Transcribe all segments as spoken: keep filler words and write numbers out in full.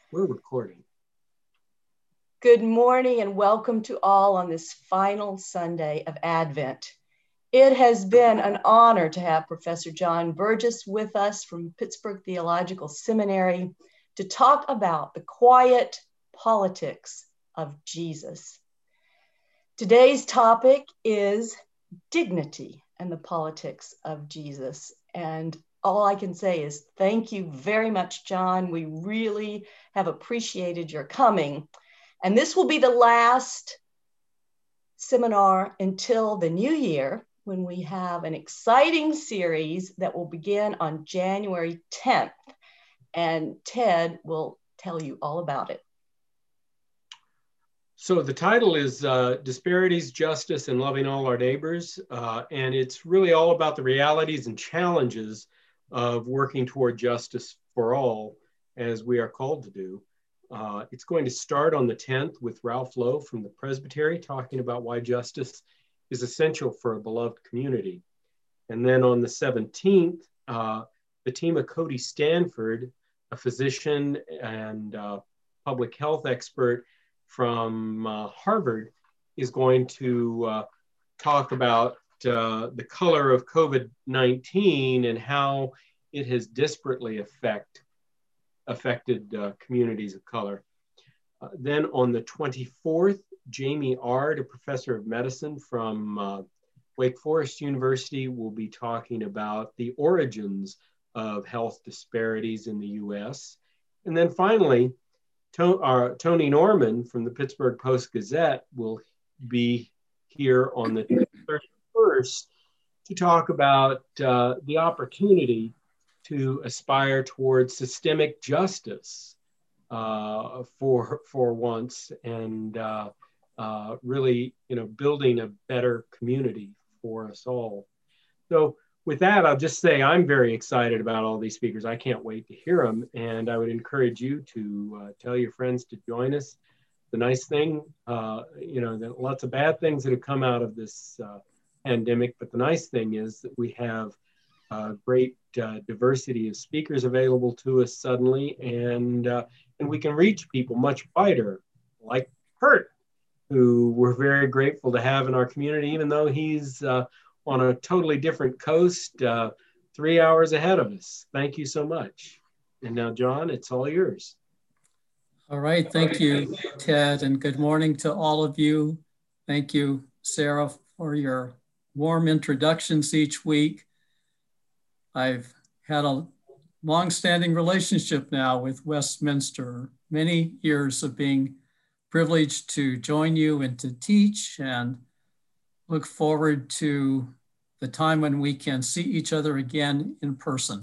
We're recording. Good morning and welcome to all on this final Sunday of Advent. It has been an honor to have Professor John Burgess with us from Pittsburgh Theological Seminary to talk about the quiet politics of Jesus. Today's topic is dignity and the politics of Jesus. And all I can say is thank you very much, John. We really have appreciated your coming. And this will be the last seminar until the new year, when we have an exciting series that will begin on January tenth. And Ted will tell you all about it. So the title is uh, Disparities, Justice, and Loving All Our Neighbors. Uh, and it's really all about the realities and challenges of working toward justice for all, as we are called to do. Uh, it's going to start on the tenth with Ralph Lowe from the Presbytery talking about why justice is essential for a beloved community. And then on the seventeenth, uh, the team of Cody Stanford, a physician and uh, public health expert from uh, Harvard, is going to uh, talk about uh, the color of COVID nineteen and how it has disparately affect, affected uh, communities of color. Uh, then on the twenty-fourth, Jamie Ard, a professor of medicine from uh, Wake Forest University, will be talking about the origins of health disparities in the U S. And then finally, to, uh, Tony Norman from the Pittsburgh Post-Gazette will be here on the thirty-first to talk about uh, the opportunity to aspire towards systemic justice uh, for, for once, and uh, uh, really, you know, building a better community for us all. So with that, I'll just say I'm very excited about all these speakers. I can't wait to hear them, and I would encourage you to uh, tell your friends to join us. The nice thing, uh, you know, that lots of bad things that have come out of this uh, pandemic, but the nice thing is that we have uh, great uh, diversity of speakers available to us suddenly, and uh, and we can reach people much wider, like Kurt, who we're very grateful to have in our community, even though he's uh, on a totally different coast, uh, three hours ahead of us. Thank you so much. And now, John, it's all yours. All right, thank you, Ted, and good morning to all of you. Thank you, Sarah, for your warm introductions each week. I've had a long-standing relationship now with Westminster, many years of being privileged to join you and to teach, and look forward to the time when we can see each other again in person.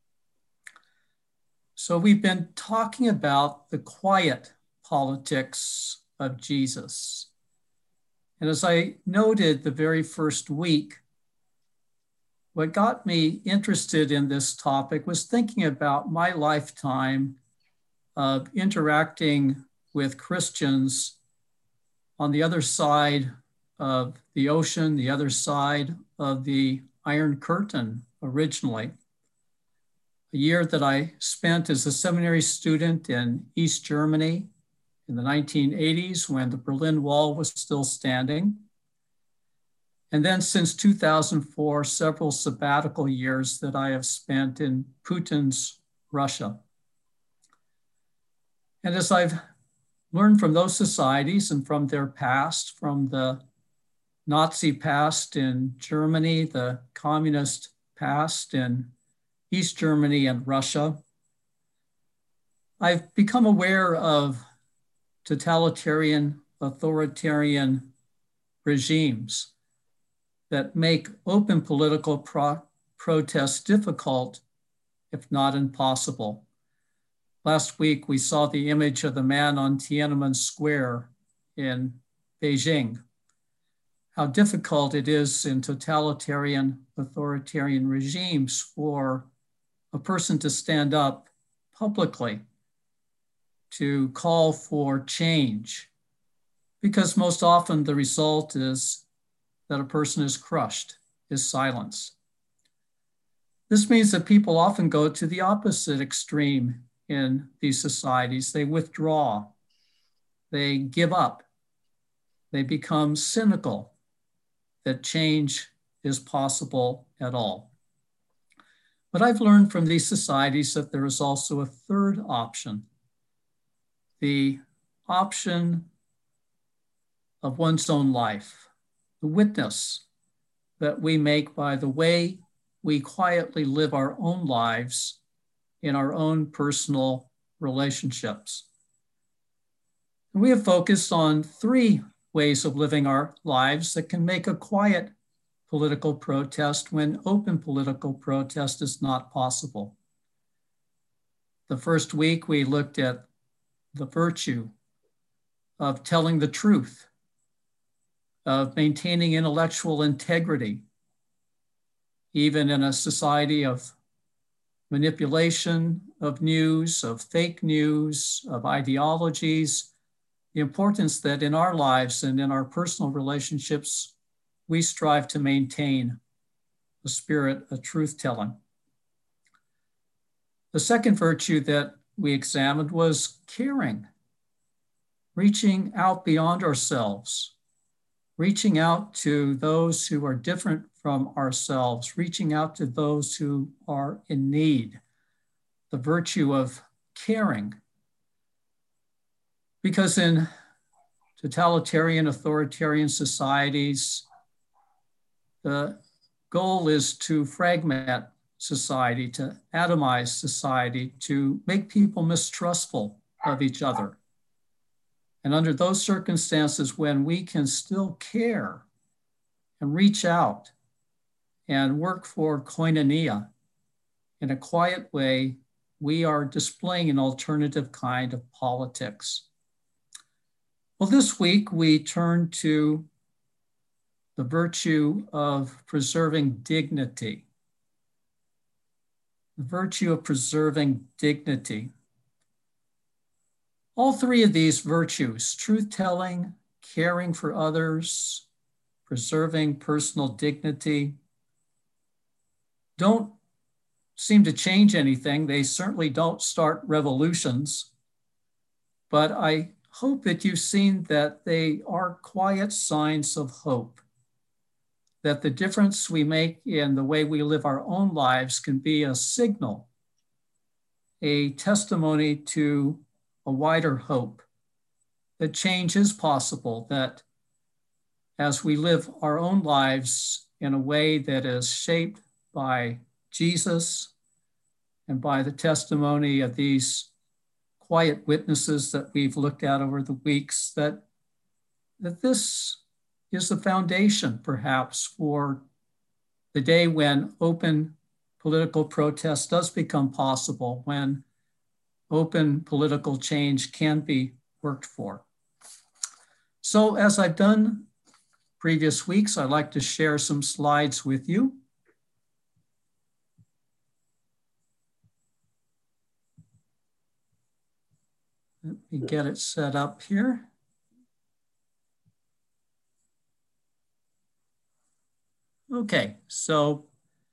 So we've been talking about the quiet politics of Jesus. And as I noted the very first week, what got me interested in this topic was thinking about my lifetime of interacting with Christians on the other side of the ocean, the other side of the Iron Curtain originally. A year that I spent as a seminary student in East Germany in the nineteen eighties when the Berlin Wall was still standing. And then since two thousand four, several sabbatical years that I have spent in Putin's Russia. And as I've learned from those societies and from their past, from the Nazi past in Germany, the communist past in East Germany and Russia, I've become aware of totalitarian, authoritarian regimes that make open political pro- protests difficult, if not impossible. Last week, we saw the image of the man on Tiananmen Square in Beijing, how difficult it is in totalitarian, authoritarian regimes for a person to stand up publicly to call for change, because most often the result is that a person is crushed, is silenced. This means that people often go to the opposite extreme in these societies. They withdraw, they give up, they become cynical that change is possible at all. But I've learned from these societies that there is also a third option, the option of one's own life, the witness that we make by the way we quietly live our own lives in our own personal relationships. And we have focused on three ways of living our lives that can make a quiet political protest when open political protest is not possible. The first week, we looked at the virtue of telling the truth, of maintaining intellectual integrity, even in a society of manipulation of news, of fake news, of ideologies, the importance that in our lives and in our personal relationships, we strive to maintain the spirit of truth-telling. The second virtue that we examined was caring, reaching out beyond ourselves, reaching out to those who are different from ourselves, reaching out to those who are in need, the virtue of caring. Because in totalitarian, authoritarian societies, the goal is to fragment society, to atomize society, to make people mistrustful of each other. And under those circumstances, when we can still care and reach out and work for koinonia in a quiet way, we are displaying an alternative kind of politics. Well, this week we turn to the virtue of preserving dignity. The virtue of preserving dignity. All three of these virtues, truth-telling, caring for others, preserving personal dignity, don't seem to change anything. They certainly don't start revolutions, but I hope that you've seen that they are quiet signs of hope, that the difference we make in the way we live our own lives can be a signal, a testimony to a wider hope, that change is possible, that as we live our own lives in a way that is shaped by Jesus and by the testimony of these quiet witnesses that we've looked at over the weeks, that, that this is the foundation perhaps for the day when open political protest does become possible, when open political change can be worked for. So as I've done previous weeks, I'd like to share some slides with you. Let me get it set up here. Okay, so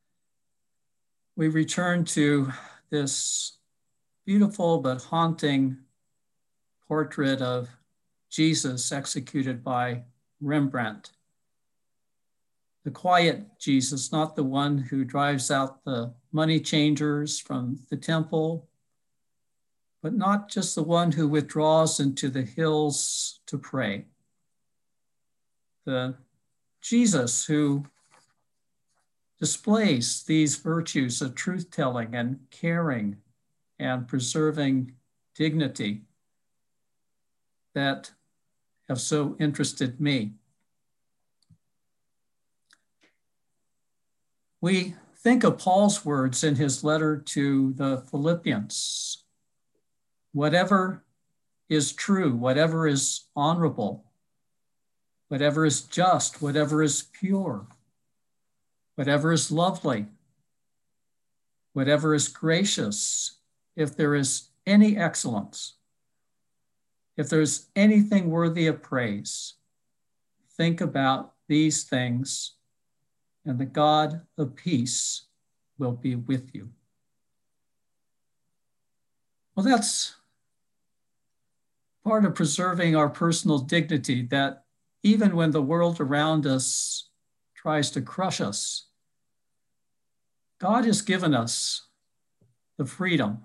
we return to this beautiful but haunting portrait of Jesus executed by Rembrandt. The quiet Jesus, not the one who drives out the money changers from the temple, but not just the one who withdraws into the hills to pray. The Jesus who displays these virtues of truth-telling and caring and preserving dignity that have so interested me. We think of Paul's words in his letter to the Philippians. Whatever is true, whatever is honorable, whatever is just, whatever is pure, whatever is lovely, whatever is gracious, if there is any excellence, if there's anything worthy of praise, think about these things, and the God of peace will be with you. Well, that's part of preserving our personal dignity, that even when the world around us tries to crush us, God has given us the freedom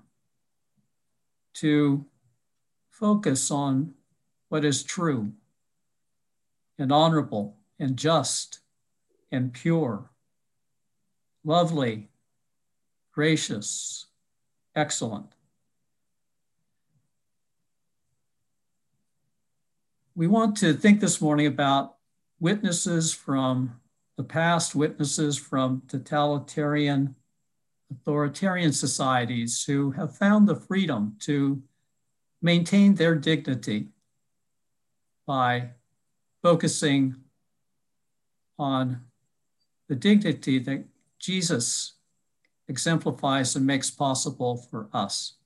to focus on what is true and honorable and just and pure, lovely, gracious, excellent. We want to think this morning about witnesses from the past, witnesses from totalitarian, authoritarian societies who have found the freedom to maintain their dignity by focusing on the dignity that Jesus exemplifies and makes possible for us.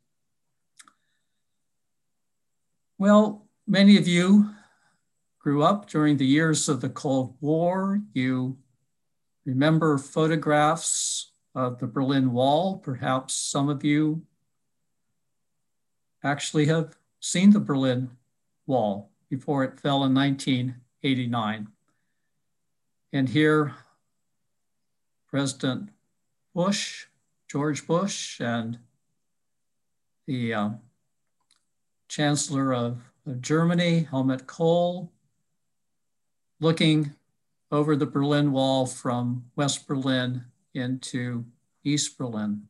Well, many of you grew up during the years of the Cold War. You remember photographs of the Berlin Wall. Perhaps some of you actually have seen the Berlin Wall before it fell in nineteen eighty-nine. And here, President Bush, George Bush, and the uh, Chancellor of, of Germany, Helmut Kohl, looking over the Berlin Wall from West Berlin into East Berlin.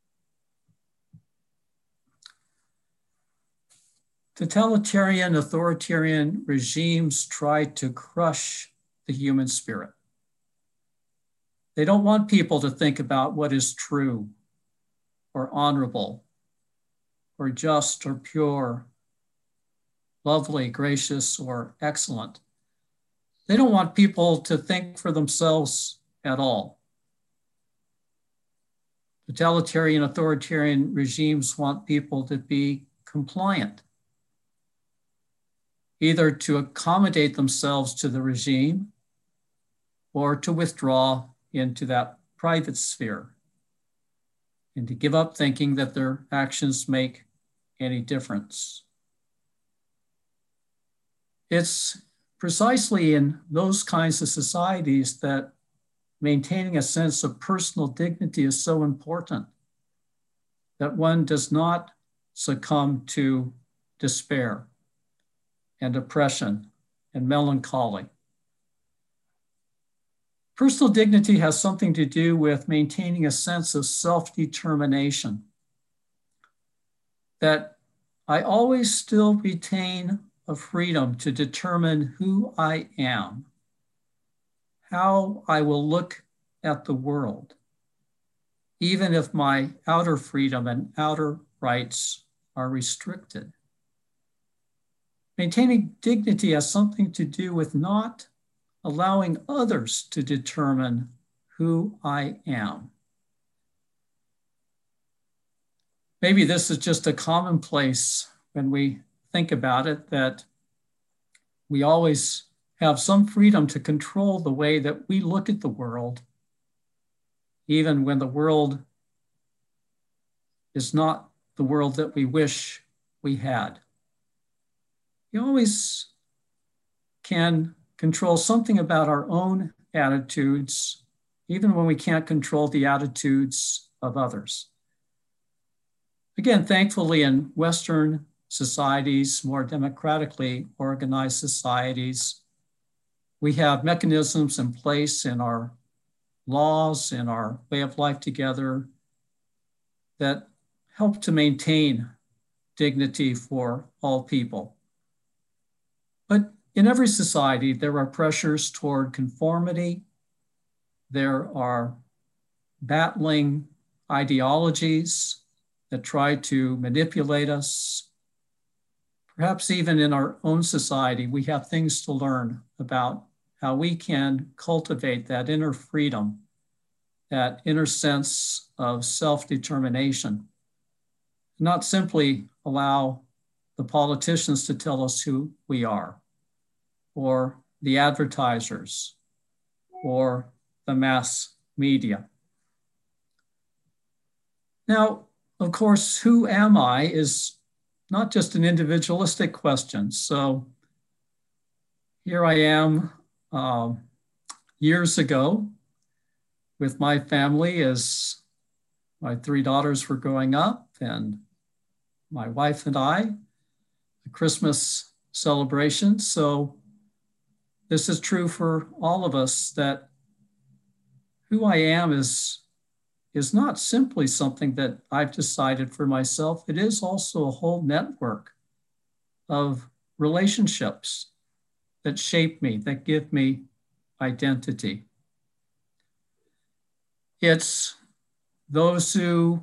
Totalitarian, authoritarian regimes try to crush the human spirit. They don't want people to think about what is true or honorable or just or pure, lovely, gracious, or excellent. They don't want people to think for themselves at all. Totalitarian, authoritarian regimes want people to be compliant, either to accommodate themselves to the regime or to withdraw into that private sphere and to give up thinking that their actions make any difference. It's precisely in those kinds of societies that maintaining a sense of personal dignity is so important, that one does not succumb to despair and depression and melancholy. Personal dignity has something to do with maintaining a sense of self-determination, that I always still retain a freedom to determine who I am, how I will look at the world, even if my outer freedom and outer rights are restricted. Maintaining dignity has something to do with not allowing others to determine who I am. Maybe this is just a commonplace when we think about it, that we always have some freedom to control the way that we look at the world, even when the world is not the world that we wish we had. We always can control something about our own attitudes, even when we can't control the attitudes of others. Again, thankfully, in Western societies, more democratically organized societies, we have mechanisms in place in our laws, in our way of life together, that help to maintain dignity for all people. But in every society, there are pressures toward conformity. There are battling ideologies that try to manipulate us. Perhaps even in our own society, we have things to learn about how we can cultivate that inner freedom, that inner sense of self-determination, not simply allow the politicians to tell us who we are, or the advertisers, or the mass media. Now, of course, who am I is not just an individualistic question. So here I am uh, years ago with my family as my three daughters were growing up, and my wife and I, a Christmas celebration. So this is true for all of us, that who I am is, is not simply something that I've decided for myself. It is also a whole network of relationships that shape me, that give me identity. It's those who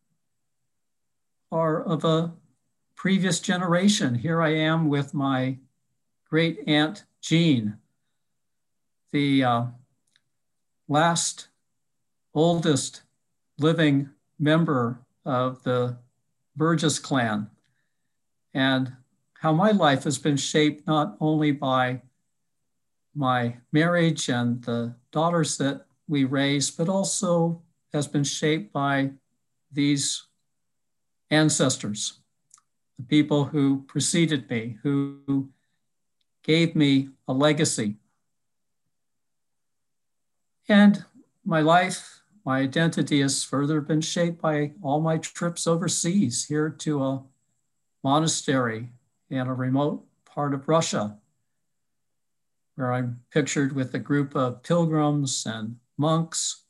are of a previous generation. Here I am with my great aunt Jean, the uh, last oldest living member of the Burgess clan, and how my life has been shaped not only by my marriage and the daughters that we raised, but also has been shaped by these ancestors, the people who preceded me, who gave me a legacy. And my life, my identity has further been shaped by all my trips overseas, here to a monastery in a remote part of Russia, where I'm pictured with a group of pilgrims and monks,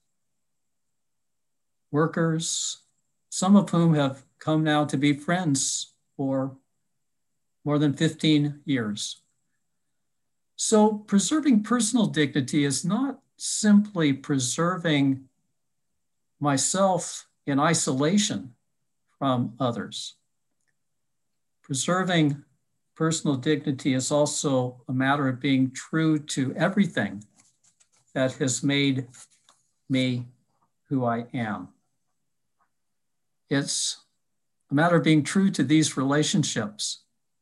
workers, some of whom have come now to be friends for more than fifteen years. So preserving personal dignity is not simply preserving myself in isolation from others. Preserving personal dignity is also a matter of being true to everything that has made me who I am. It's a matter of being true to these relationships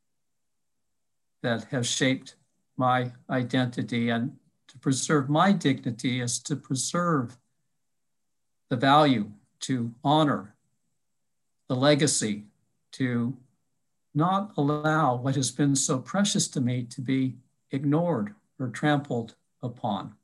that have shaped my identity, and to preserve my dignity is to preserve the value, to honor the legacy, to not allow what has been so precious to me to be ignored or trampled upon.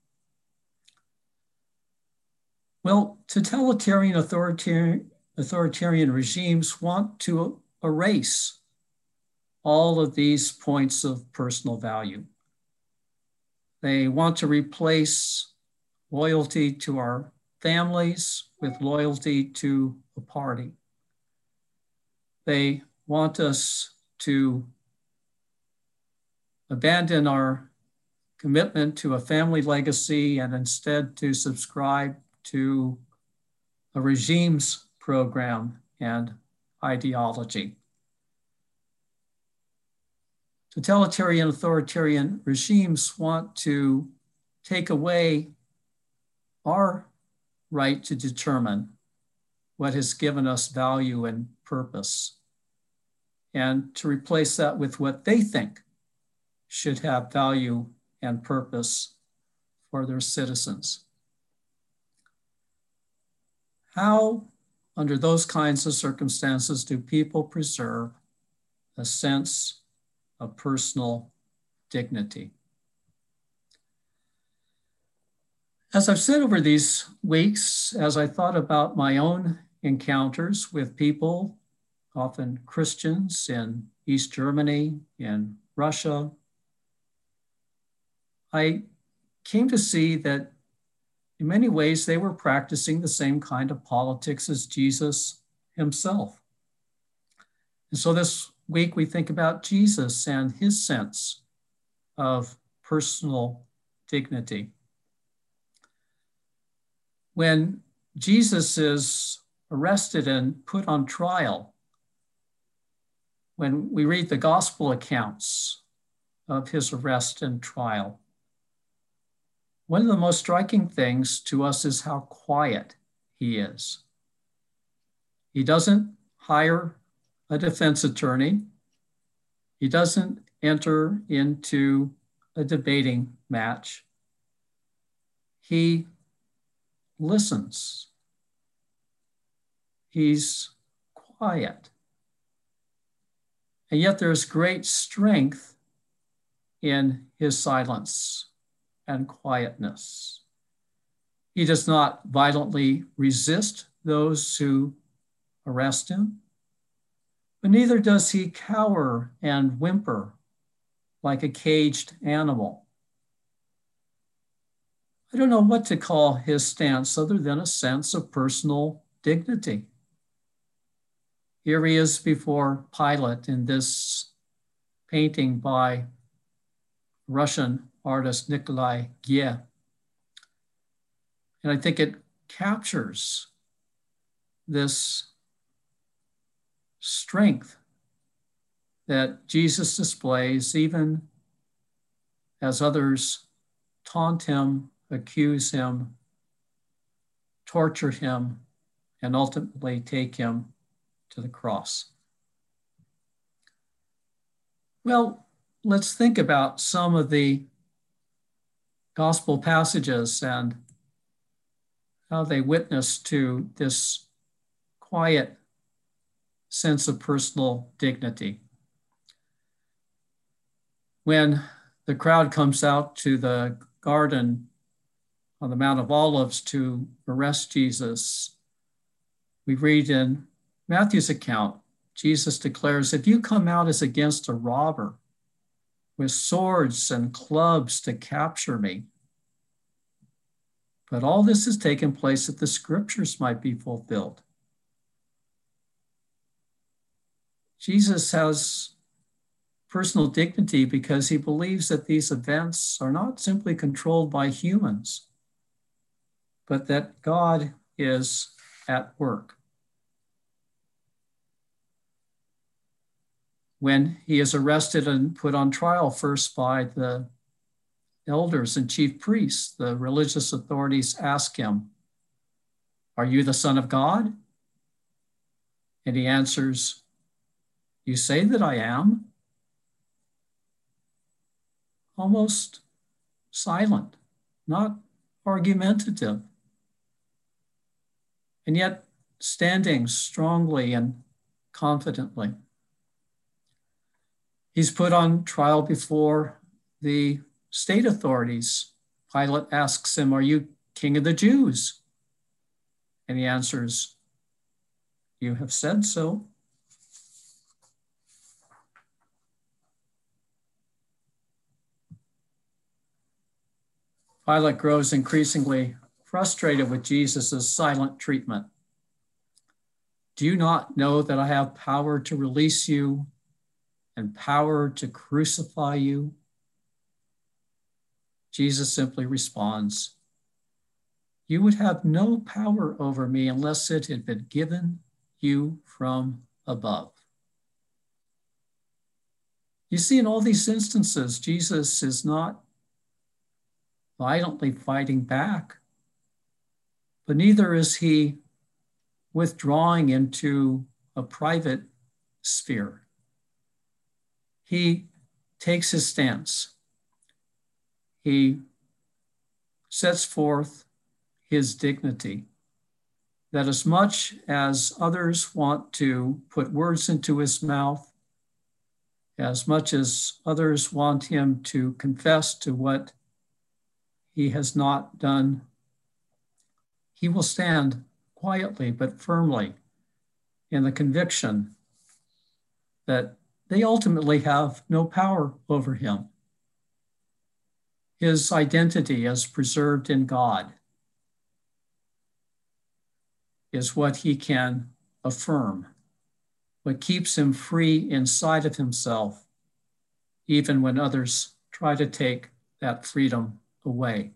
Well, totalitarian authoritarian, authoritarian regimes want to erase all of these points of personal value. They want to replace loyalty to our families with loyalty to a party. They want us to abandon our commitment to a family legacy and instead to subscribe to a regime's program and ideology. Totalitarian authoritarian regimes want to take away our right to determine what has given us value and purpose, and to replace that with what they think should have value and purpose for their citizens. How, under those kinds of circumstances, do people preserve a sense of personal dignity? As I've said over these weeks, as I thought about my own encounters with people, often Christians in East Germany, in Russia, I came to see that in many ways they were practicing the same kind of politics as Jesus himself. And so this week we think about Jesus and his sense of personal dignity. When Jesus is arrested and put on trial, when we read the gospel accounts of his arrest and trial, one of the most striking things to us is how quiet he is. He doesn't hire a defense attorney. He doesn't enter into a debating match. He listens. He's quiet. And yet there's great strength in his silence and quietness. He does not violently resist those who arrest him, but neither does he cower and whimper like a caged animal. I don't know what to call his stance other than a sense of personal dignity. Here he is before Pilate in this painting by Russian artist Nikolai Gie. And I think it captures this strength that Jesus displays even as others taunt him, accuse him, torture him, and ultimately take him to the cross. Well, let's think about some of the gospel passages and how they witness to this quiet sense of personal dignity. When the crowd comes out to the garden on the Mount of Olives to arrest Jesus, we read in Matthew's account, Jesus declares, if you come out as against a robber with swords and clubs to capture me, but all this has taken place that the scriptures might be fulfilled. Jesus has personal dignity because he believes that these events are not simply controlled by humans, but that God is at work. When he is arrested and put on trial first by the elders and chief priests, the religious authorities ask him, are you the Son of God? And he answers, you say that I am? Almost silent, not argumentative, and yet standing strongly and confidently. He's put on trial before the state authorities. Pilate asks him, are you king of the Jews? And he answers, you have said so. Pilate grows increasingly frustrated with Jesus' silent treatment. Do you not know that I have power to release you and power to crucify you? Jesus simply responds, you would have no power over me unless it had been given you from above. You see, in all these instances, Jesus is not violently fighting back, but neither is he withdrawing into a private sphere. He takes his stance. He sets forth his dignity, that as much as others want to put words into his mouth, as much as others want him to confess to what he has not done, he will stand quietly but firmly in the conviction that they ultimately have no power over him. His identity as preserved in God is what he can affirm, what keeps him free inside of himself, even when others try to take that freedom away.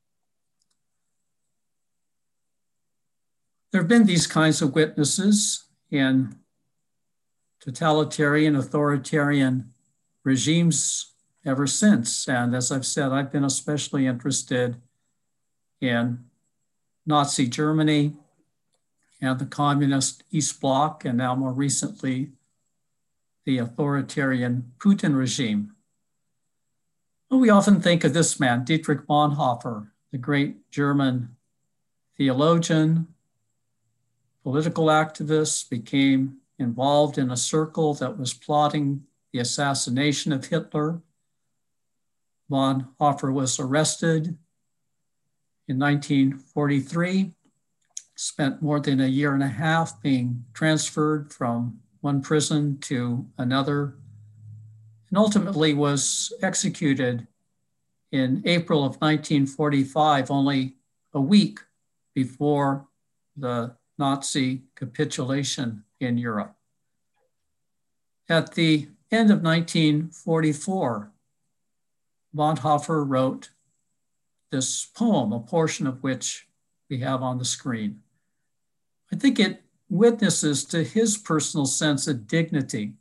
There have been these kinds of witnesses in totalitarian, authoritarian regimes ever since. And as I've said, I've been especially interested in Nazi Germany and the communist East Bloc, and now more recently, the authoritarian Putin regime. Well, we often think of this man, Dietrich Bonhoeffer, the great German theologian, political activist, became involved in a circle that was plotting the assassination of Hitler. Bonhoeffer was arrested in nineteen forty-three, spent more than a year and a half being transferred from one prison to another, and ultimately was executed in April of nineteen forty-five, only a week before the Nazi capitulation in Europe. At the end of nineteen forty-four, Bonhoeffer wrote this poem, a portion of which we have on the screen. I think it witnesses to his personal sense of dignity,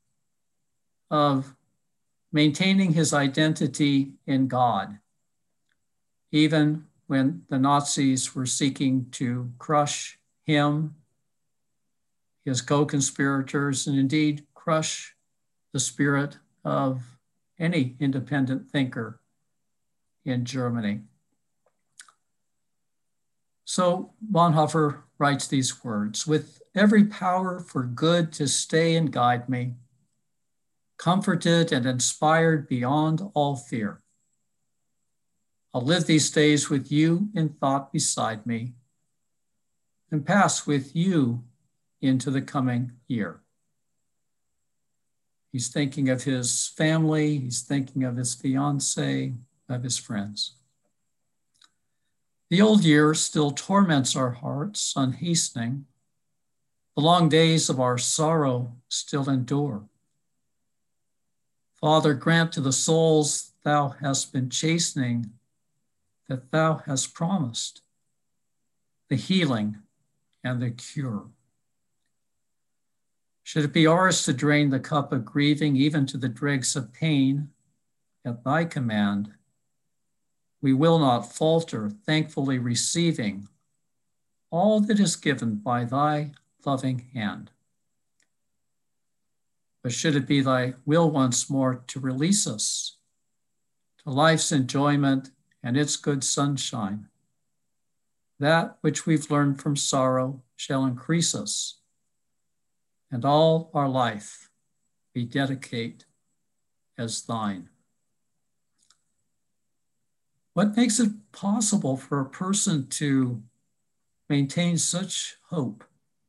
of maintaining his identity in God, even when the Nazis were seeking to crush him, his co-conspirators, and indeed crush the spirit of any independent thinker in Germany. So Bonhoeffer writes these words: "With every power for good to stay and guide me, comforted and inspired beyond all fear, I'll live these days with you in thought beside me and pass with you into the coming year." He's thinking of his family, he's thinking of his fiancée, of his friends. The old year still torments our hearts, unhastening. The long days of our sorrow still endure. Father, grant to the souls thou hast been chastening that thou hast promised, the healing and the cure. Should it be ours to drain the cup of grieving, even to the dregs of pain, at thy command, we will not falter, thankfully receiving all that is given by thy loving hand. But should it be thy will once more to release us to life's enjoyment and its good sunshine, that which we've learned from sorrow shall increase us, and all our life be dedicate as thine. What makes it possible for a person to maintain such hope,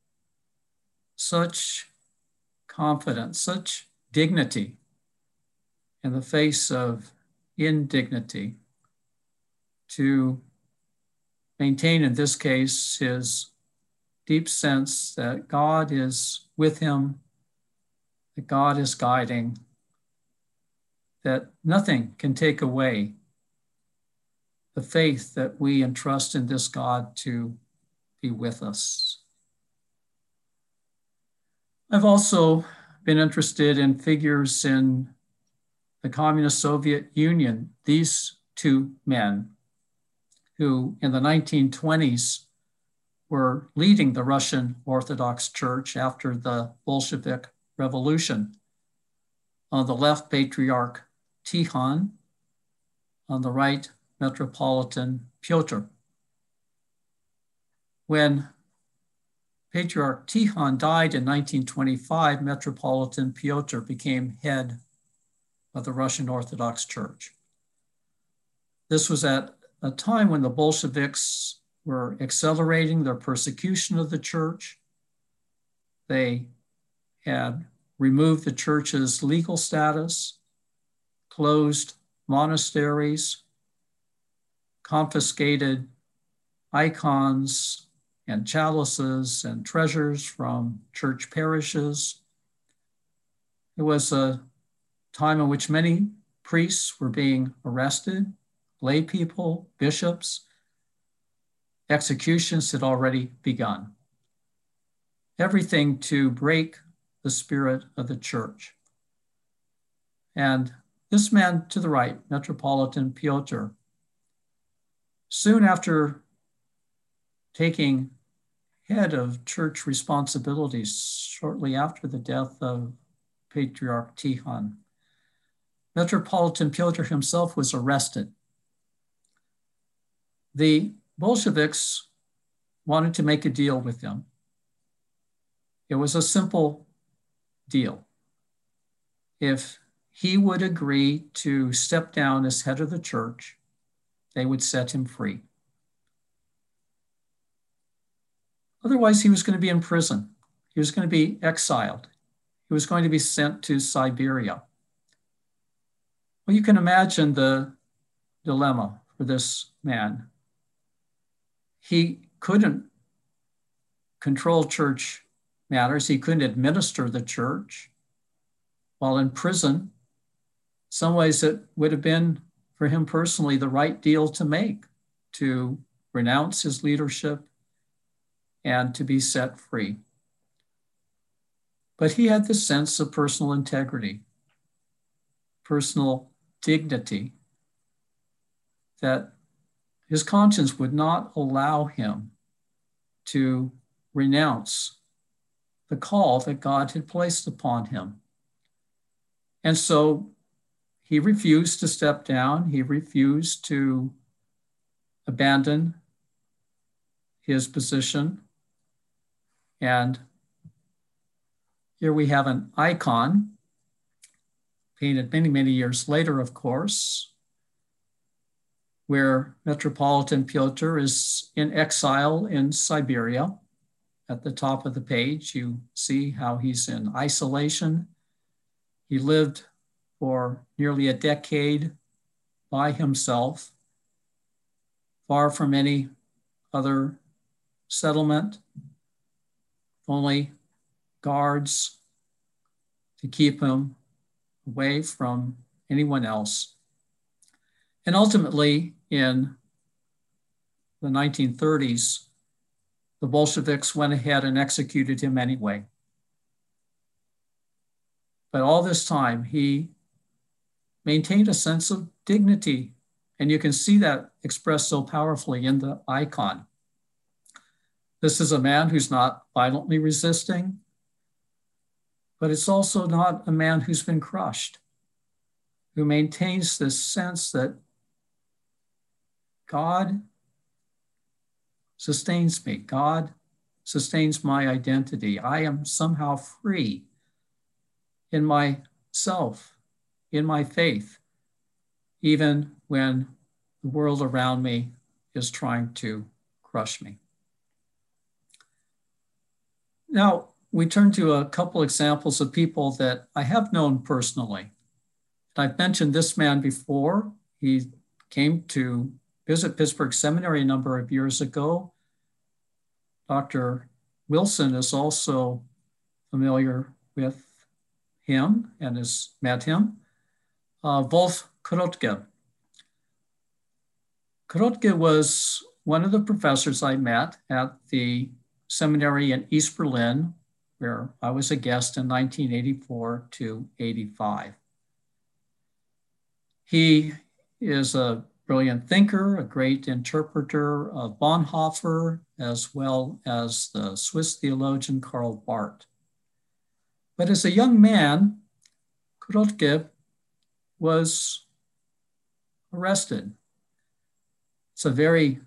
such confidence, such dignity in the face of indignity, to maintain, in this case, his deep sense that God is with him, that God is guiding, that nothing can take away the faith that we entrust in this God to be with us. I've also been interested in figures in the Communist Soviet Union, these two men who in the nineteen twenties were leading the Russian Orthodox Church after the Bolshevik Revolution. On the left, Patriarch Tikhon. On the right, Metropolitan Pyotr. When Patriarch Tikhon died in nineteen twenty-five, Metropolitan Pyotr became head of the Russian Orthodox Church. This was at a time when the Bolsheviks were accelerating their persecution of the church. They had removed the church's legal status, closed monasteries, confiscated icons and chalices and treasures from church parishes. It was a time in which many priests were being arrested, lay people, bishops. Executions had already begun. Everything to break the spirit of the church. And this man to the right, Metropolitan Pyotr, soon after taking head of church responsibilities, shortly after the death of Patriarch Tikhon, Metropolitan Pyotr himself was arrested. The Bolsheviks wanted to make a deal with him. It was a simple deal. If he would agree to step down as head of the church, they would set him free. Otherwise, he was going to be in prison. He was going to be exiled. He was going to be sent to Siberia. Well, you can imagine the dilemma for this man. He couldn't control church matters. He couldn't administer the church while in prison. Some ways it would have been for him personally the right deal to make, to renounce his leadership and to be set free. But he had this sense of personal integrity, personal dignity, that his conscience would not allow him to renounce the call that God had placed upon him. And so he refused to step down. He refused to abandon his position. And here we have an icon painted many, many years later, of course, where Metropolitan Pyotr is in exile in Siberia. At the top of the page, you see how he's in isolation. He lived for nearly a decade by himself, far from any other settlement, only guards to keep him away from anyone else. And ultimately, in the nineteen thirties, the Bolsheviks went ahead and executed him anyway. But all this time, he maintained a sense of dignity, and you can see that expressed so powerfully in the icon. This is a man who's not violently resisting, but it's also not a man who's been crushed, who maintains this sense that God sustains me. God sustains my identity. I am somehow free in myself, in my faith, even when the world around me is trying to crush me. Now, we turn to a couple examples of people that I have known personally. I've mentioned this man before. He came to visit Pittsburgh Seminary a number of years ago. Doctor Wilson is also familiar with him and has met him. Uh, Wolf Korotke. Korotke was one of the professors I met at the seminary in East Berlin, where I was a guest in nineteen eighty-four to eighty-five. He is a brilliant thinker, a great interpreter of Bonhoeffer, as well as the Swiss theologian Karl Barth. But as a young man, Korotke was arrested. It's a very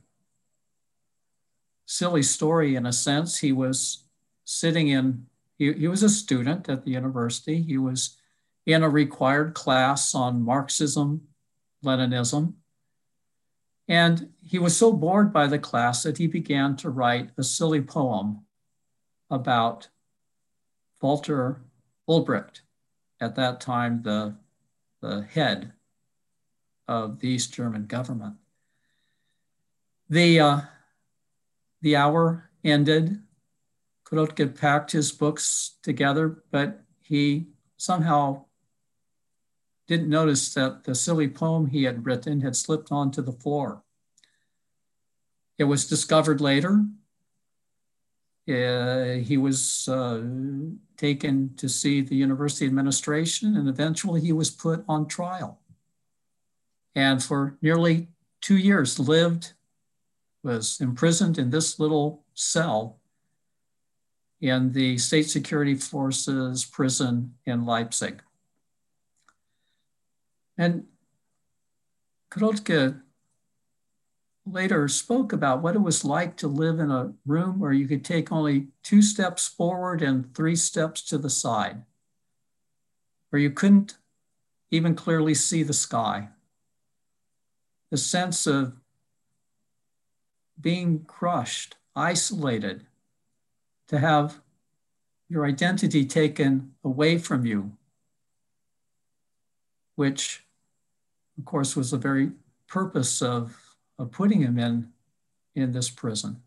silly story in a sense. He was sitting in, he, he was a student at the university. He was in a required class on Marxism, Leninism. And he was so bored by the class that he began to write a silly poem about Walter Ulbricht, at that time the, the head of the East German government. The, uh, the hour ended. Korotke packed his books together, but he somehow didn't notice that the silly poem he had written had slipped onto the floor. It was discovered later. Uh, he was uh, taken to see the university administration, and eventually he was put on trial. And for nearly two years lived, was imprisoned in this little cell in the State Security Forces prison in Leipzig. And Korotke later spoke about what it was like to live in a room where you could take only two steps forward and three steps to the side. where you couldn't even clearly see the sky. The sense of being crushed, isolated, to have your identity taken away from you, which, of course, was the very purpose of, of putting him in, in this prison.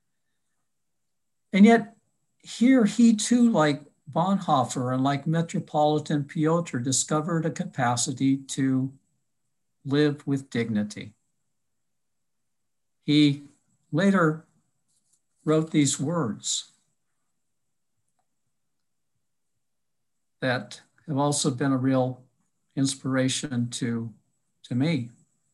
And yet, here he too, like Bonhoeffer and like Metropolitan Piotr, discovered a capacity to live with dignity. He later wrote these words that have also been a real inspiration to, to me.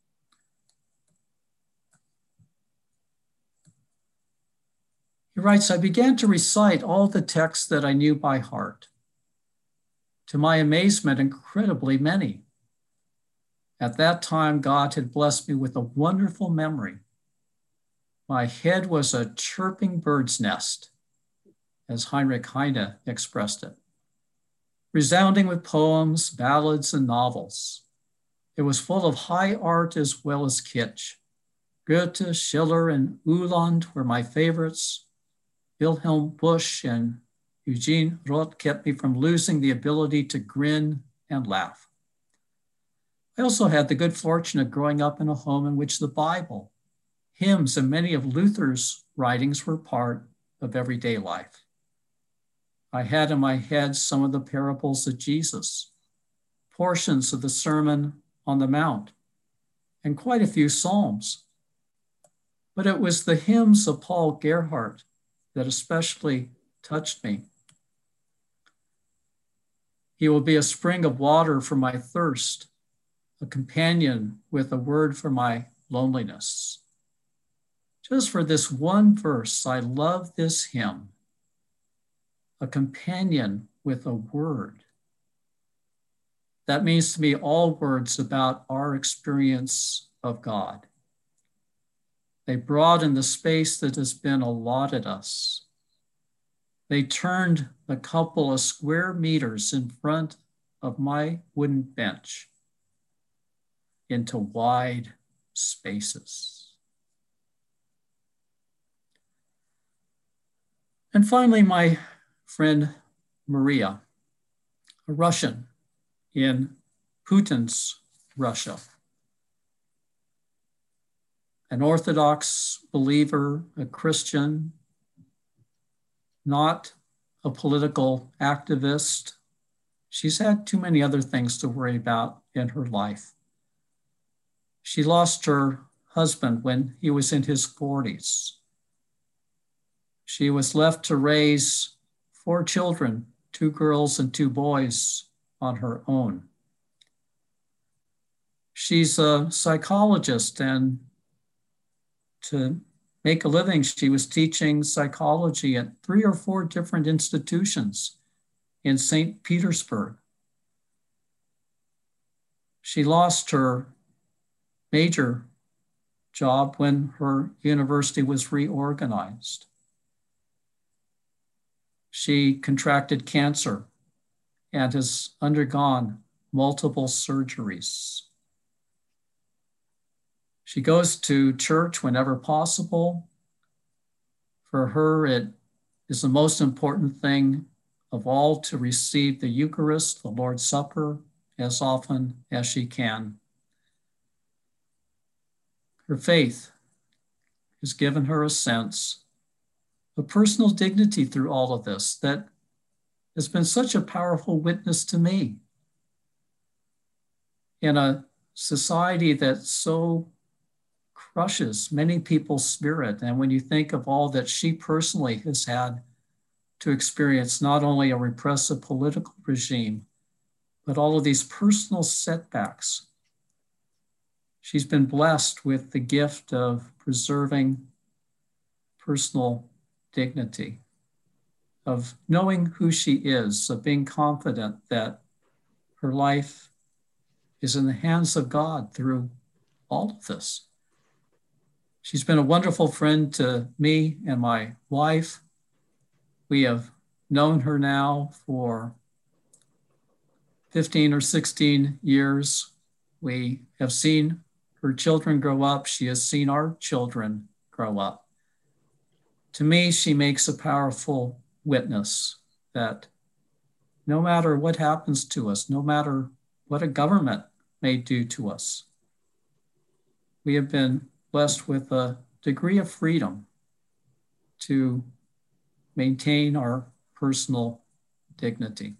He writes, I began to recite all the texts that I knew by heart. To my amazement, incredibly many. At that time, God had blessed me with a wonderful memory. My head was a chirping bird's nest, as Heinrich Heine expressed it, resounding with poems, ballads, and novels. It was full of high art as well as kitsch. Goethe, Schiller, and Uhland were my favorites. Wilhelm Busch and Eugene Roth kept me from losing the ability to grin and laugh. I also had the good fortune of growing up in a home in which the Bible, hymns, and many of Luther's writings were part of everyday life. I had in my head some of the parables of Jesus, portions of the Sermon on the Mount, and quite a few psalms. But it was the hymns of Paul Gerhardt that especially touched me. He will be a spring of water for my thirst, a companion with a word for my loneliness. Just for this one verse, I love this hymn, a companion with a word. That means to me all words about our experience of God. They broaden the space that has been allotted us. They turned a couple of square meters in front of my wooden bench into wide spaces. And finally, my friend Maria, a Russian in Putin's Russia. An Orthodox believer, a Christian, not a political activist. She's had too many other things to worry about in her life. She lost her husband when he was in his forties. She was left to raise four children, two girls and two boys, on her own. She's a psychologist, and to make a living, she was teaching psychology at three or four different institutions in Saint Petersburg. She lost her major job when her university was reorganized. She contracted cancer and has undergone multiple surgeries. She goes to church whenever possible. For her, it is the most important thing of all to receive the Eucharist, the Lord's Supper, as often as she can. Her faith has given her a sense of personal dignity through all of this that has been such a powerful witness to me. In a society that so crushes many people's spirit, and when you think of all that she personally has had to experience, not only a repressive political regime, but all of these personal setbacks, she's been blessed with the gift of preserving personal dignity, of knowing who she is, of being confident that her life is in the hands of God through all of this. She's been a wonderful friend to me and my wife. We have known her now for fifteen or sixteen years. We have seen her children grow up. She has seen our children grow up. To me, she makes a powerful witness that no matter what happens to us, no matter what a government may do to us, we have been blessed with a degree of freedom to maintain our personal dignity.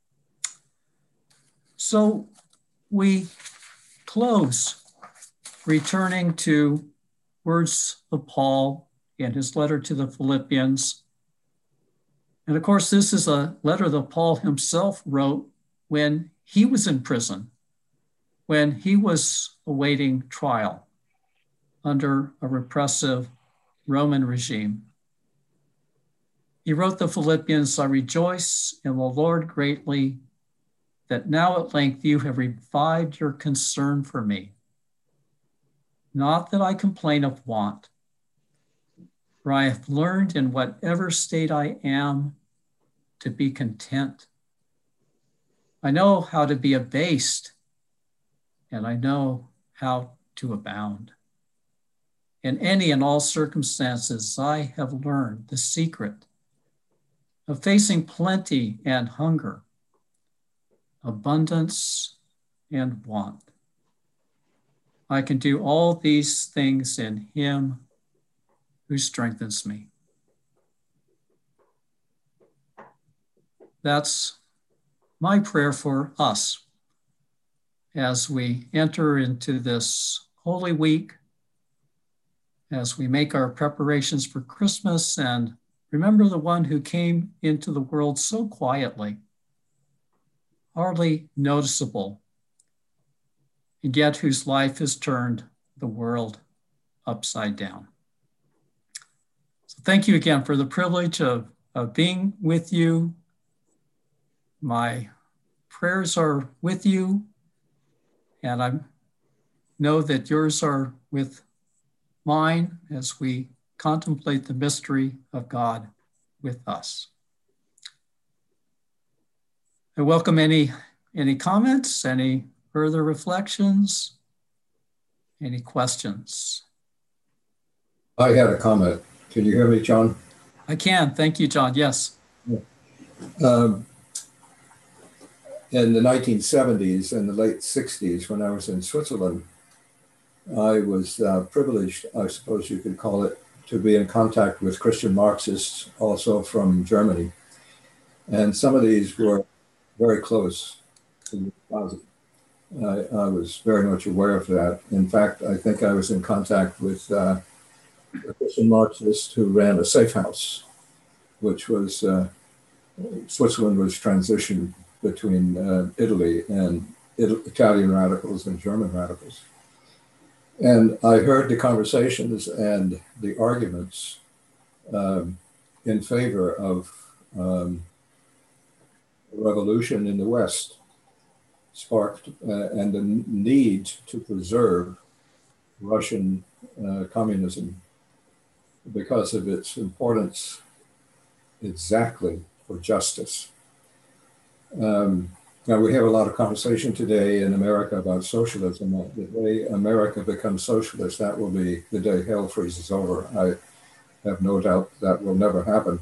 So we close returning to words of Paul in his letter to the Philippians. And of course, this is a letter that Paul himself wrote when he was in prison, when he was awaiting trial under a repressive Roman regime. He wrote the Philippians, "I rejoice in the Lord greatly that now at length you have revived your concern for me. Not that I complain of want, for I have learned in whatever state I am to be content. I know how to be abased, and I know how to abound. In any and all circumstances, I have learned the secret of facing plenty and hunger, abundance and want. I can do all these things in him who strengthens me." That's my prayer for us as we enter into this Holy Week, as we make our preparations for Christmas and remember the one who came into the world so quietly, hardly noticeable, and yet whose life has turned the world upside down. So thank you again for the privilege of, of being with you. My prayers are with you, and I know that yours are with mine as we contemplate the mystery of God with us. I welcome any, any comments, any further reflections, any questions. I had a comment. Can you hear me, John? I can. Thank you, John. Yes. Um, in the nineteen seventies and the late sixties, when I was in Switzerland, I was uh, privileged, I suppose you could call it, to be in contact with Christian Marxists, also from Germany. And some of these were very close to the closet. I, I was very much aware of that. In fact, I think I was in contact with uh, a Christian Marxist who ran a safe house, which was, uh, Switzerland was transitioned between uh, Italy and It- Italian radicals and German radicals. And I heard the conversations and the arguments um, in favor of um, revolution in the West, sparked uh, and the need to preserve Russian uh, communism because of its importance exactly for justice. Um, now, we have a lot of conversation today in America about socialism. The day America becomes socialist, that will be the day hell freezes over. I have no doubt that will never happen.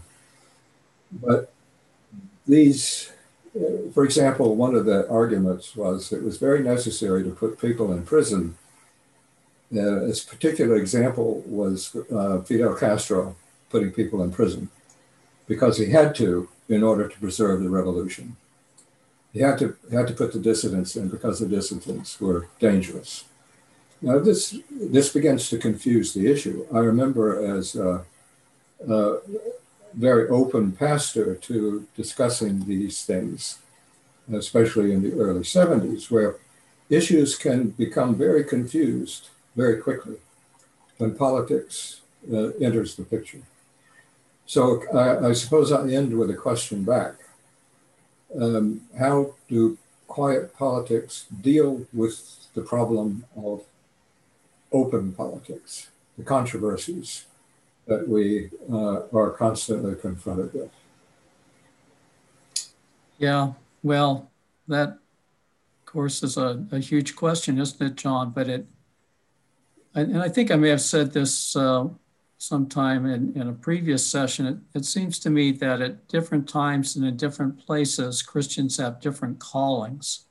But these, uh, for example, one of the arguments was it was very necessary to put people in prison. Uh, this particular example was uh, Fidel Castro putting people in prison because he had to in order to preserve the revolution. He had to, had to put the dissidents in because the dissidents were dangerous. Now, this, this begins to confuse the issue. I remember as a, a very open pastor to discussing these things, especially in the early seventies, where issues can become very confused very quickly when politics uh, enters the picture. So I, I suppose I'll end with a question back. Um, how do quiet politics deal with the problem of open politics, the controversies that we uh, are constantly confronted with? Yeah, well, that course, is a, a huge question, isn't it, John? But it, and, and I think I may have said this uh, sometime in, in a previous session, it, it seems to me that at different times and in different places, Christians have different callings.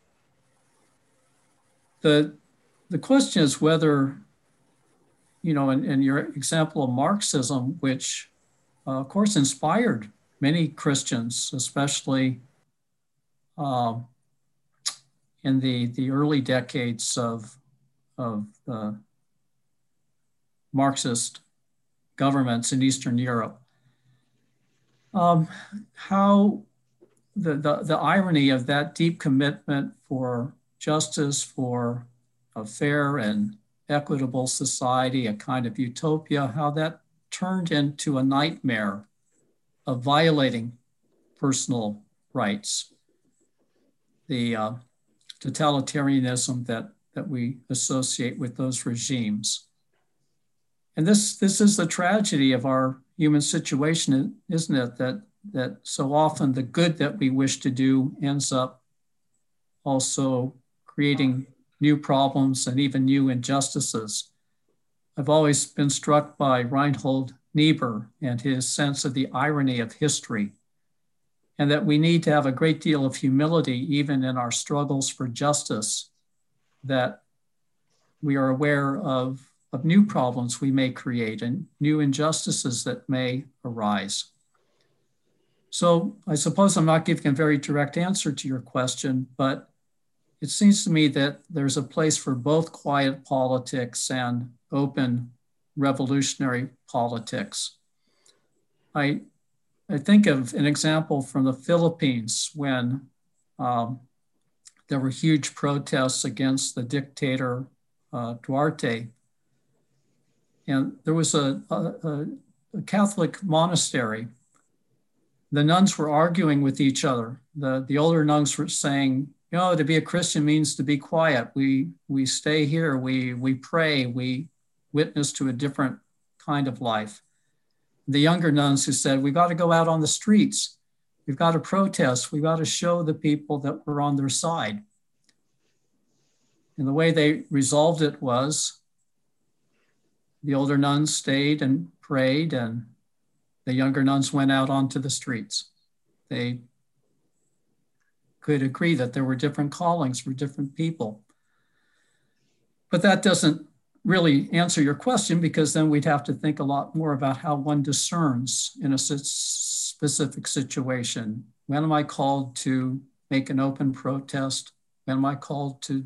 The, the question is whether, you know, in, in your example of Marxism, which uh, of course inspired many Christians, especially um, in the, the early decades of, of uh, Marxist governments in Eastern Europe. Um, how the, the, the irony of that deep commitment for justice, for a fair and equitable society, a kind of utopia, how that turned into a nightmare of violating personal rights. The uh, totalitarianism that, that we associate with those regimes. And this, this is the tragedy of our human situation, isn't it? That, that so often the good that we wish to do ends up also creating new problems and even new injustices. I've always been struck by Reinhold Niebuhr and his sense of the irony of history, and that we need to have a great deal of humility even in our struggles for justice, that we are aware of, of new problems we may create and new injustices that may arise. So I suppose I'm not giving a very direct answer to your question, but it seems to me that there's a place for both quiet politics and open revolutionary politics. I, I think of an example from the Philippines when um, there were huge protests against the dictator uh, Duarte. And there was a, a, a Catholic monastery. The nuns were arguing with each other. The, the older nuns were saying, you know, to be a Christian means to be quiet. We, we stay here, we, we pray, we witness to a different kind of life. The younger nuns who said, we got to go out on the streets. We've got to protest. We've got to show the people that we're on their side. And the way they resolved it was the older nuns stayed and prayed, and the younger nuns went out onto the streets. They could agree that there were different callings for different people. But that doesn't really answer your question, because then we'd have to think a lot more about how one discerns in a specific situation. When am I called to make an open protest? When am I called to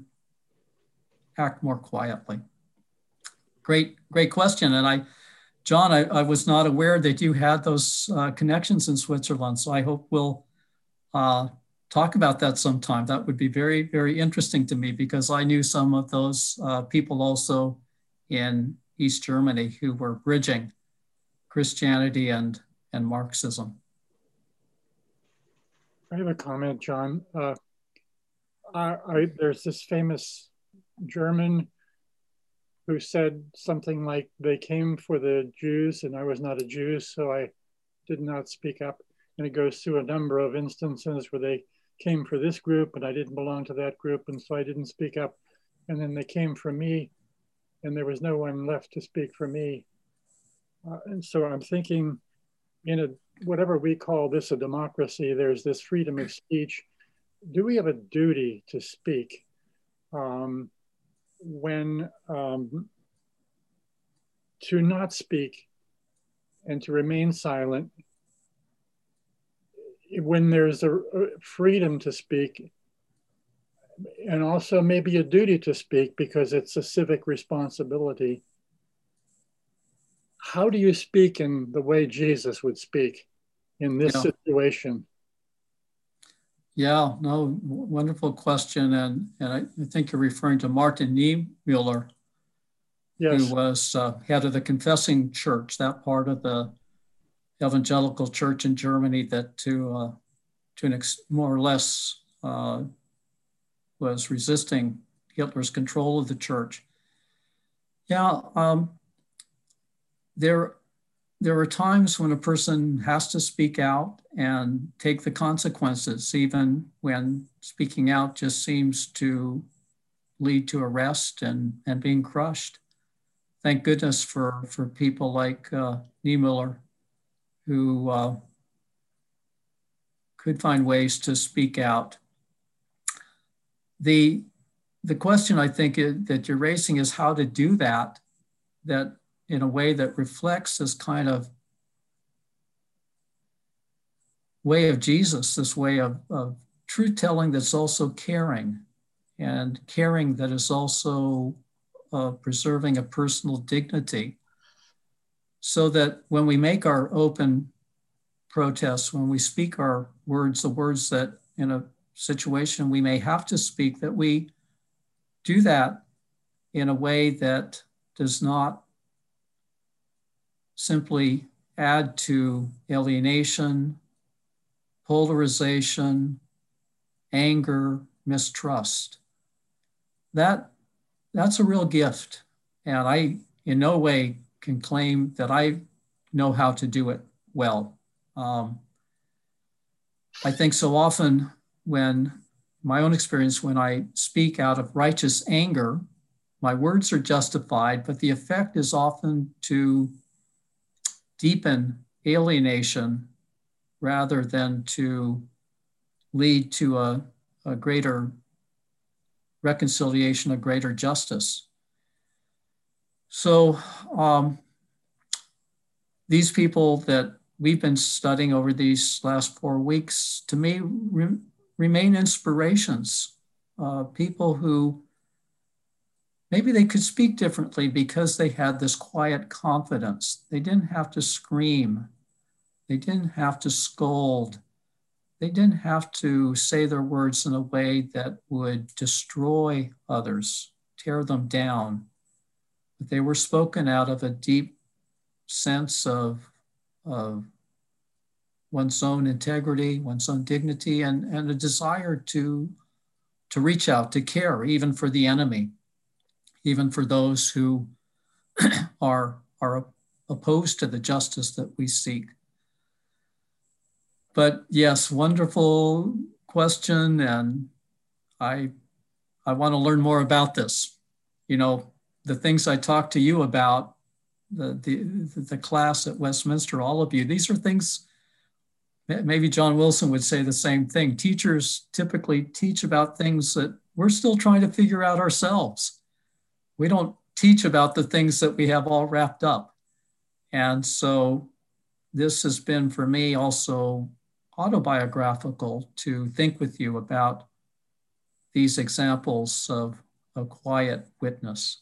act more quietly? Great, great question. And I, John, I, I was not aware that you had those uh, connections in Switzerland. So I hope we'll uh, talk about that sometime. That would be very, very interesting to me, because I knew some of those uh, people also in East Germany who were bridging Christianity and, and Marxism. I have a comment, John. Uh, I, I, there's this famous German who said something like, they came for the Jews and I was not a Jew, so I did not speak up. And it goes through a number of instances where they came for this group and I didn't belong to that group, and so I didn't speak up. And then they came for me and there was no one left to speak for me. Uh, and so I'm thinking, in a whatever we call this a democracy, there's this freedom of speech. Do we have a duty to speak? Um, when um, to not speak and to remain silent, when there's a, a freedom to speak, and also maybe a duty to speak because it's a civic responsibility. How do you speak in the way Jesus would speak in this yeah. situation? Yeah, no, wonderful question. And, and I, I think you're referring to Martin Niemöller, yes. who was uh, head of the Confessing Church, that part of the evangelical church in Germany that to, uh, to an ex more or less uh, was resisting Hitler's control of the church. Yeah, um, there, there are times when a person has to speak out and take the consequences, even when speaking out just seems to lead to arrest and, and being crushed. Thank goodness for, for people like uh, Niemöller, who uh, could find ways to speak out. The, the question I think it, that you're raising is how to do that, that in a way that reflects this kind of way of Jesus, this way of, of truth telling that's also caring, and caring that is also uh, preserving a personal dignity. So that when we make our open protests, when we speak our words, the words that in a situation we may have to speak, that we do that in a way that does not simply add to alienation, polarization, anger, mistrust. That, that's a real gift. And I in no way can claim that I know how to do it well. Um, I think so often when, my own experience, when I speak out of righteous anger, my words are justified, but the effect is often to deepen alienation rather than to lead to a, a greater reconciliation, a greater justice. So um, these people that we've been studying over these last four weeks, to me, re- remain inspirations. Uh, people who maybe they could speak differently because they had this quiet confidence. They didn't have to scream. They didn't have to scold. They didn't have to say their words in a way that would destroy others, tear them down. But they were spoken out of a deep sense of, of one's own integrity, one's own dignity, and, and a desire to, to reach out, to care, even for the enemy, even for those who are, are opposed to the justice that we seek. But yes, wonderful question, and I, I want to learn more about this. You know, the things I talked to you about, the, the, the class at Westminster, all of you, these are things, maybe John Wilson would say the same thing. Teachers typically teach about things that we're still trying to figure out ourselves. We don't teach about the things that we have all wrapped up. And so this has been for me also autobiographical to think with you about these examples of a quiet witness.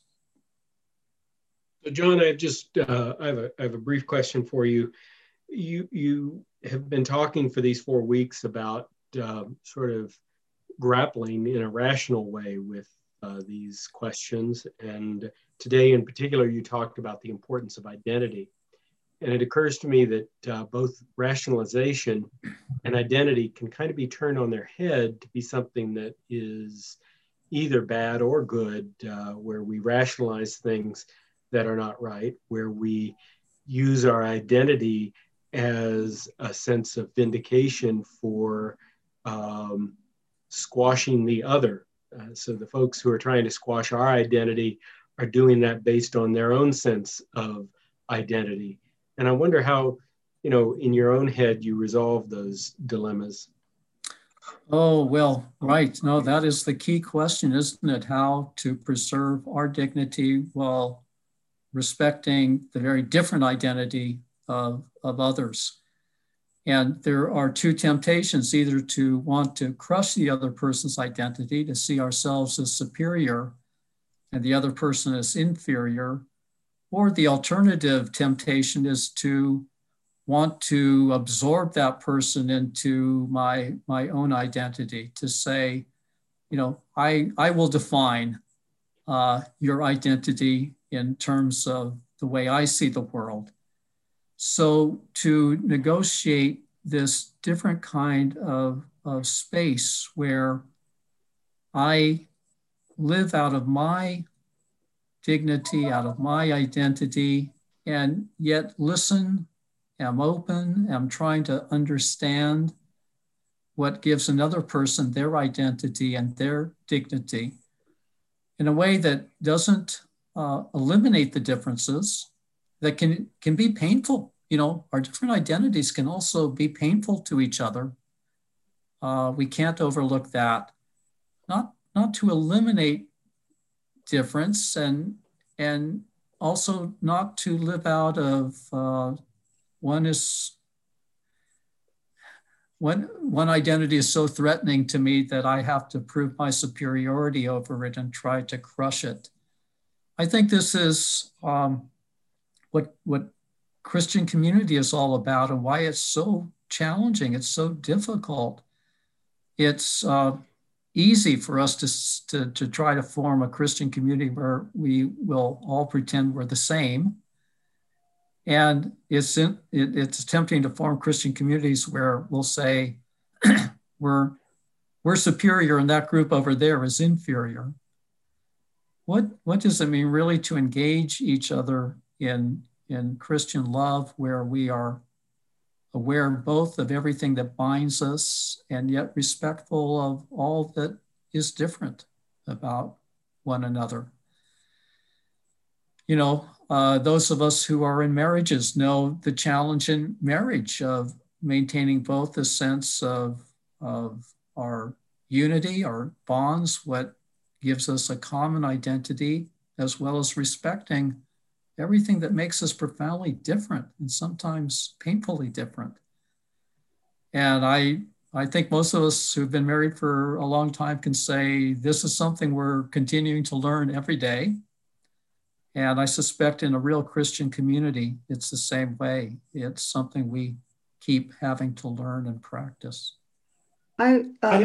So John, I just uh, I have a I have a brief question for you. You you have been talking for these four weeks about uh, sort of grappling in a rational way with uh, these questions, and today in particular, you talked about the importance of identity. And it occurs to me that uh, both rationalization and identity can kind of be turned on their head to be something that is either bad or good, uh, where we rationalize things that are not right, where we use our identity as a sense of vindication for um, squashing the other. Uh, so the folks who are trying to squash our identity are doing that based on their own sense of identity. And I wonder how, you know, in your own head, you resolve those dilemmas. Oh, well, right. No, that is the key question, isn't it? How to preserve our dignity while respecting the very different identity of, of others. And there are two temptations, either to want to crush the other person's identity, to see ourselves as superior and the other person as inferior, or the alternative temptation is to want to absorb that person into my, my own identity, to say, you know, I, I will define uh, your identity in terms of the way I see the world. So to negotiate this different kind of, of space where I live out of my dignity, out of my identity, and yet listen am open, am trying to understand what gives another person their identity and their dignity in a way that doesn't uh, eliminate the differences that can, can be painful. You know, our different identities can also be painful to each other. Uh, we can't overlook that. Not, not to eliminate difference and, and also not to live out of uh, one is One, one identity is so threatening to me that I have to prove my superiority over it and try to crush it. I think this is um, what, what Christian community is all about and why it's so challenging. It's so difficult. It's uh, easy for us to, to, to try to form a Christian community where we will all pretend we're the same. And it's, in, it, it's tempting to form Christian communities where we'll say we're, we're superior and that group over there is inferior. What, what does it mean really to engage each other in, in Christian love where we are aware both of everything that binds us and yet respectful of all that is different about one another? You know, Uh, those of us who are in marriages know the challenge in marriage of maintaining both a sense of, of our unity, our bonds, what gives us a common identity, as well as respecting everything that makes us profoundly different and sometimes painfully different. And I, I think most of us who've been married for a long time can say this is something we're continuing to learn every day. And I suspect in a real Christian community, it's the same way. It's something we keep having to learn and practice. I, uh,